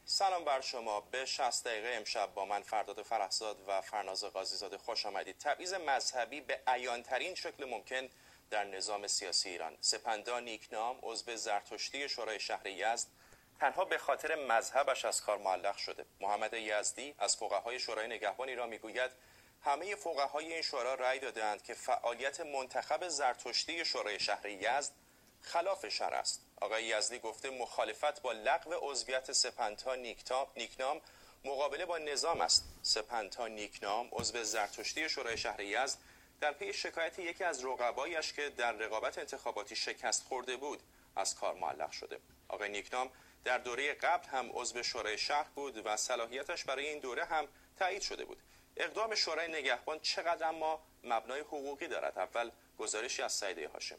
سلام بر شما. به 60 دقیقه امشب با من فرداد فرحزاد و فرناز قاضیزاده خوش آمدید. تبعیض مذهبی به عیان‌ترین شکل ممکن در نظام سیاسی ایران. سپندار نیکنام عضو زرتشتی شورای شهر یزد تنها به خاطر مذهبش از کار معلق شده. محمد یزدی از فقهای شورای نگهبان ایران میگوید همه فقهای این شورا رأی دادند که فعالیت منتخب زرتشتی شورای شهر یزد خلاف شرع است. آقای یزدی گفته مخالفت با لغو عضویت سپندتا نیکنام مقابله با نظام است. سپندتا نیکنام عضو زرتشتی شورای شهر یزد در پی شکایت یکی از رقبایش که در رقابت انتخاباتی شکست خورده بود از کار معلق شده. آقای نیکنام در دوره قبل هم عضو شورای شهر بود و صلاحیتش برای این دوره هم تایید شده بود. اقدام شورای نگهبان چقدر اما مبنای حقوقی دارد؟ اول گزارشی از سعیده هاشمی.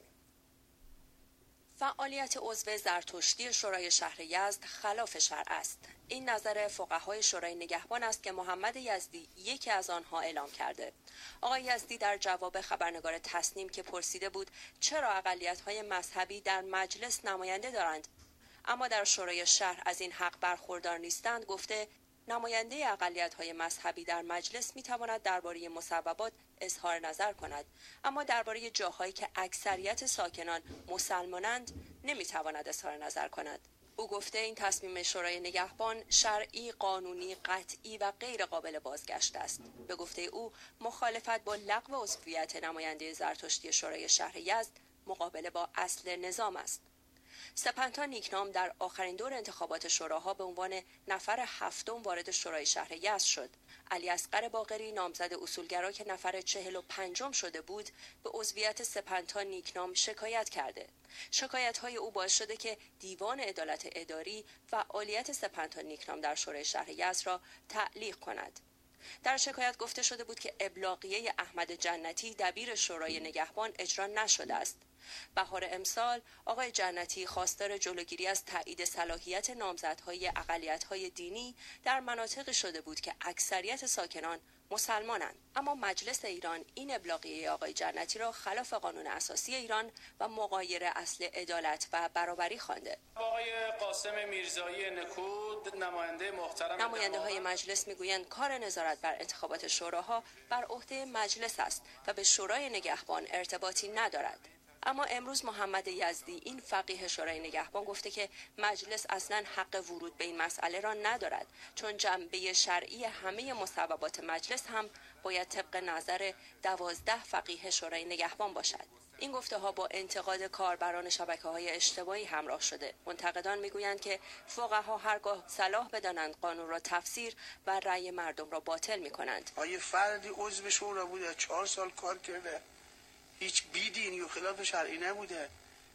فعالیت عضو زرتشتی شورای شهر یزد خلاف شرع است. این نظر فقهای شورای نگهبان است که محمد یزدی یکی از آنها اعلام کرده. آقای یزدی در جواب خبرنگار تصنیم که پرسیده بود چرا اقلیت‌های مذهبی در مجلس نماینده دارند اما در شورای شهر از این حق برخوردار نیستند، گفته نماینده اقلیت‌های مذهبی در مجلس می‌تواند درباره مصوبات اظهار نظر کند، اما درباره جاهایی که اکثریت ساکنان مسلمانند نمی‌تواند اظهار نظر کند. او گفته این تصمیم شورای نگهبان شرعی، قانونی، قطعی و غیر قابل بازگشت است. به گفته او مخالفت با لغو عضویت نماینده زرتشتی شورای شهر یزد مقابله با اصل نظام است. سپندتا نیکنام در آخرین دور انتخابات شوراها به عنوان نفر هفتم وارد شورای شهر یزد شد. علی اصغر باقری نامزد اصولگرا که نفر 45م شده بود به عضویت سپندتا نیکنام شکایت کرده. شکایت‌های او باعث شده که دیوان عدالت اداری فعالیت سپندتا نیکنام در شورای شهر یزد را تعلیق کند. در شکایت گفته شده بود که ابلاغیه احمد جنتی دبیر شورای نگهبان اجرا نشده است. بهار امسال آقای جنتی خواستار جلوگیری از تایید صلاحیت نامزدهای اقلیت‌های دینی در مناطقی شده بود که اکثریت ساکنان مسلمانند، اما مجلس ایران این ابلاغیه آقای جنتی را خلاف قانون اساسی ایران و مغایر اصل عدالت و برابری خوانده. آقای قاسم میرزایی نکود نماینده محترم نماینده‌های مجلس میگویند کار نظارت بر انتخابات شوراها بر عهده مجلس است و به شورای نگهبان ارتباطی ندارد. اما امروز محمد یزدی این فقیه شورای نگهبان گفته که مجلس اصلا حق ورود به این مسئله را ندارد، چون جنبه شرعی همه مصوبات مجلس هم باید طبق نظر 12 فقیه شورای نگهبان باشد. این گفته ها با انتقاد کاربران شبکه‌های اجتماعی همراه شده. منتقدان میگویند که فقها هرگاه صلاح بدانند قانون را تفسیر و رأی مردم را باطل میکنند. آیه فردی عضو شورا بوده، 4 سال کار کرده، هیچ بیدینی و خلاف شرعی نبوده،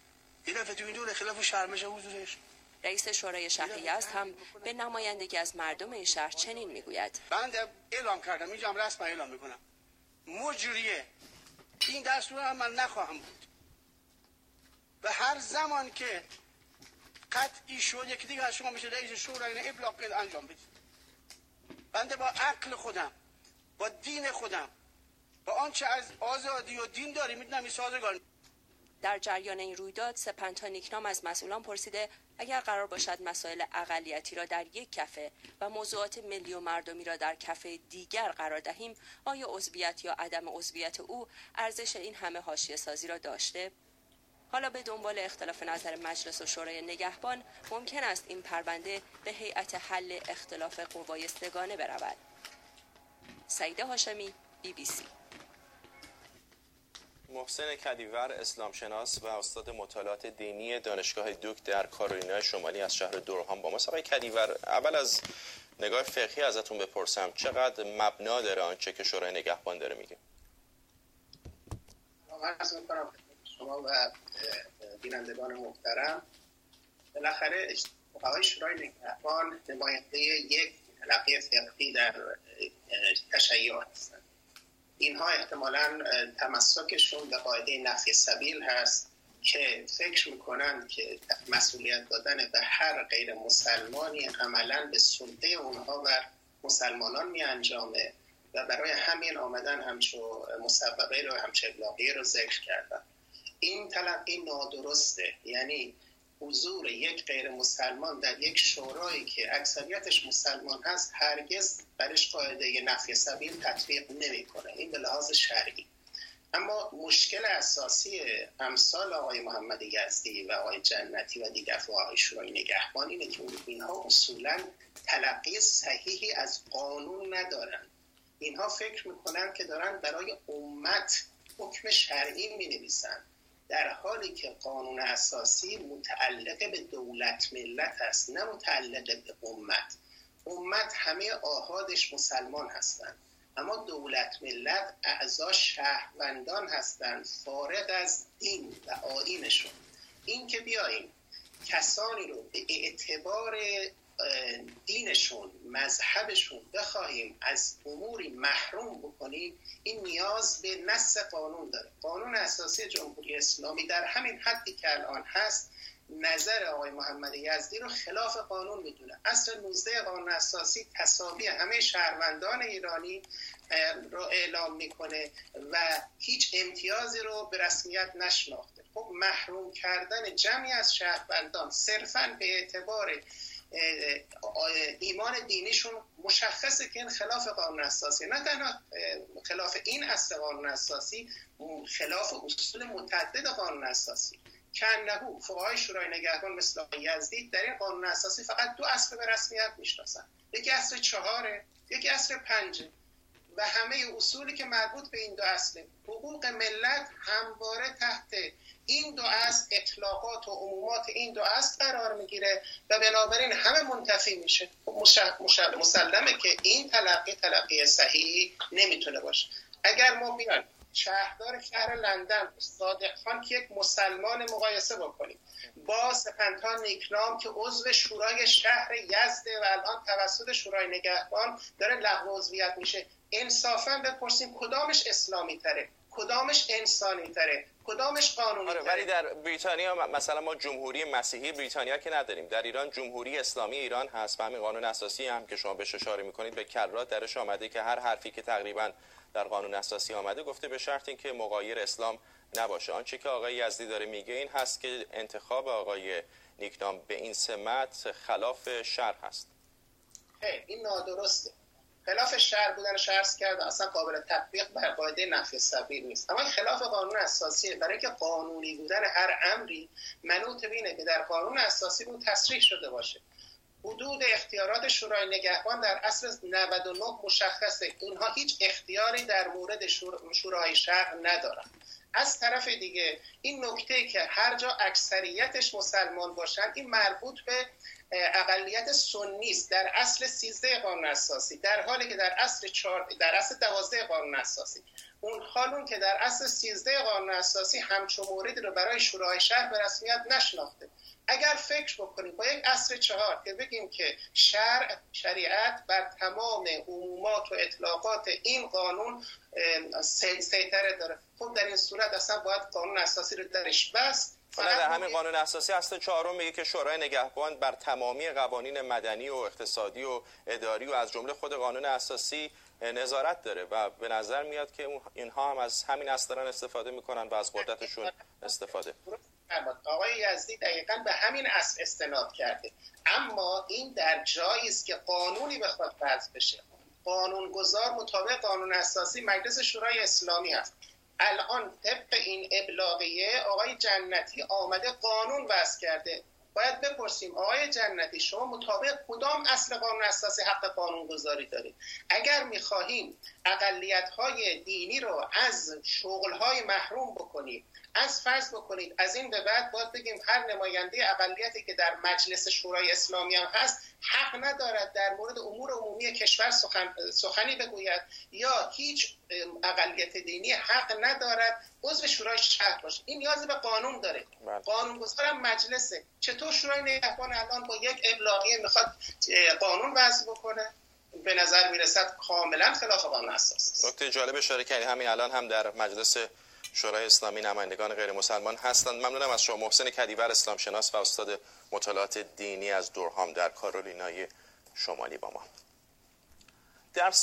یه دفعه تو این دوره خلاف شرمش حضورش. رئیس شورای شهر یزد هم به نمایندگی از مردم این شهر چنین میگوید: بنده اعلام کردم، اینجا هم رسما اعلام میکنم، مجریه این دستور هم من نخواهم بود و هر زمان که قطعی شد یکی دیگه از شما میشه رئیس شورا این ابلاغ انجام بدید. بنده با عقل خودم، با دین خودم، با آنچه از آزادی و دین داری میدونم این سازگار. در جریان این رویداد سپندتا نیکنام از مسئولان پرسیده اگر قرار باشد مسائل اقلیتی را در یک کفه و موضوعات ملی و مردمی را در کفه دیگر قرار دهیم، آیا عضویت یا عدم عضویت او ارزش این همه حاشیه سازی را داشته؟ حالا به دنبال اختلاف نظر مجلس و شورای نگهبان ممکن است این پرونده به هیئت حل اختلاف قوای سگانه برود. سعیده هاشمی، BBC. محسن کدیور اسلام شناس و استاد مطالعات دینی دانشگاه دوک در کارولینای شمالی از شهر دورهام با ما. آقای کدیور، اول از نگاه فقهی ازتون بپرسم چقدر مبنا داره آنچه که شورای نگهبان داره میگه؟ من عرض می‌کنم شما و بینندگان محترم، بالاخره فقهای شورای نگهبان نماینده یک تلقی فقهی در تشیع هستند. اینها احتمالاً تمسکشون به قاعده نفی سبیل هست که فکر میکنن که مسئولیت دادن به هر غیر مسلمانی عملاً به سلطه اونها و مسلمانان می انجامه و برای همین آمدن همچو مسببه رو همچو ابلاغیه رو ذکر کردن. این تلقی نادرسته، یعنی حضور یک غیر مسلمان در یک شورایی که اکثریتش مسلمان هست هرگز برش قاعده نفی سبیل تطبیق نمیکنه، این به لحاظ شرعی. اما مشکل اساسی امثال آقای محمد یزدی و آقای جنتی و دیگر فقهای شورای نگهبان اینه که اینها اصولاً تلقی صحیحی از قانون ندارن. اینها فکر میکنن که دارن برای امت حکم شرعی مینویسن، در حالی که قانون اساسی متعلق به دولت ملت است، نه متعلق به امت. امت همه آحادش مسلمان هستند، اما دولت ملت اعضا شهروندان هستند فارغ از دین و آیینشون. این که بیاییم کسانی رو به اعتبار دینشون، مذهبشون بخواهیم از اموری محروم بکنیم، این نیاز به نص قانون داره. قانون اساسی جمهوری اسلامی در همین حدی که الان هست نظر آقای محمد یزدی رو خلاف قانون میدونه. اصل 19 قانون اساسی تساوی همه شهروندان ایرانی رو اعلام میکنه و هیچ امتیازی رو به رسمیت نشناخته. خب محروم کردن جمعی از شهروندان صرفاً به اعتبار ایمان دینیشون مشخصه که این خلاف قانون اساسی، نه تنها خلاف این اصل قانون اساسی، خلاف اصول متعدد قانون اساسی. کنهو فقهای شورای نگهبان مثل یزدی در این قانون اساسی فقط 2 اصل به رسمیت میشناسن، یکی اصل 4، یکی اصل 5 و همه اصولی که مربوط به این 2 اصل. حقوق ملت همواره تحت این 2 اصل، اطلاقات و عمومات این 2 اصل قرار میگیره و بنابراین همه منتفی میشه. مسلمه که این تلقی صحیحی نمیتونه باشه. اگر ما بیان شهردار شهر لندن صادق خان که یک مسلمان مقایسه بکنیم با سپهبد نیکنام که عضو شورای شهر یزد و الان توسط شورای نگهبان داره لغو عضویت میشه، انصافاً بپرسیم کدامش اسلامی تره، کدامش انسانی تره، کدامش قانونی تره؟ ولی در بریتانیا مثلا ما جمهوری مسیحی بریتانیا که نداریم، در ایران جمهوری اسلامی ایران هست و همین قانون اساسی هم که شما بهش اشاره میکنید به کرات درش آمده که هر حرفی که تقریبا در قانون اساسی آمده گفته به شرط اینکه مغایر اسلام نباشه. آنچه که آقای یزدی داره میگه این هست که انتخاب آقای نیکنام به این سمت خلاف شرع هست. این نادرسته. خلاف شرع بودن عرض کرده اصلا قابل تطبیق بر قاعده نفی سبیل نیست، اما خلاف قانون اساسی. برای که قانونی بودن هر امری منوط به اینه که در قانون اساسی اون تصریح شده باشه. حدود اختیارات شورای نگهبان در اصل 99 مشخصه، اینها هیچ اختیاری در مورد شورای شهر ندارن. از طرف دیگه این نکته که هر جا اکثریتش مسلمان باشن این مربوط به اقلیت سنی است در اصل 13 قانون اساسی، در حالی که در اصل 12 قانون اساسی اون حالون که در اصل 13 قانون اساسی همچون موردی رو برای شورای شهر به رسمیت نشناخته. اگر فکر بکنیم با یک اصل 4 که بگیم که شریعت بر تمام عمومات و اطلاقات این قانون سیطره داره، خب در این صورت اصلا باید قانون اساسی رو درش بست. در همین قانون اساسی اصل 4 میگه که شورای نگهبان بر تمامی قوانین مدنی و اقتصادی و اداری و از جمله خود قانون اساسی نظارت داره و به نظر میاد که اینها هم از همین اصل دارن استفاده میکنن و از قدرتشون استفاده. آقای یزدی دقیقاً به همین اصل استناد کرده، اما این در جایی است که قانونی بخواد وضع بشه. قانونگذار مطابق قانون اساسی مجلس شورای اسلامی هست. الان طبق این ابلاغیه آقای جنتی آمده قانون وضع کرده. باید بپرسیم آقای جنتی شما مطابق کدام اصل قانون اساسی حق قانونگذاری دارید؟ اگر می‌خواهیم اقلیت‌های دینی رو از شغل‌های محروم بکنیم، از فرض بکنید از این به بعد باید بگیم هر نماینده اقلیتی که در مجلس شورای اسلامی هم هست حق ندارد در مورد امور عمومی کشور سخنی بگوید، یا هیچ اقلیت دینی حق ندارد عضو شورای شهر باشه. این نیاز به قانون داره. قانونگذار هم مجلسه. چطور شورای نگهبان الان با یک ابلاغیه میخواد قانون وضع بکنه؟ به نظر میرسد کاملا خلاف قانون اساسی. نکته جالب اشاره کردید، همین الان هم در مجلس شورای اسلامی نمایندگان غیر مسلمان هستند. ممنونم از شما محسن کدیور، اسلام شناس و استاد مطالعات دینی از دورهام در کارولینای شمالی با ما. در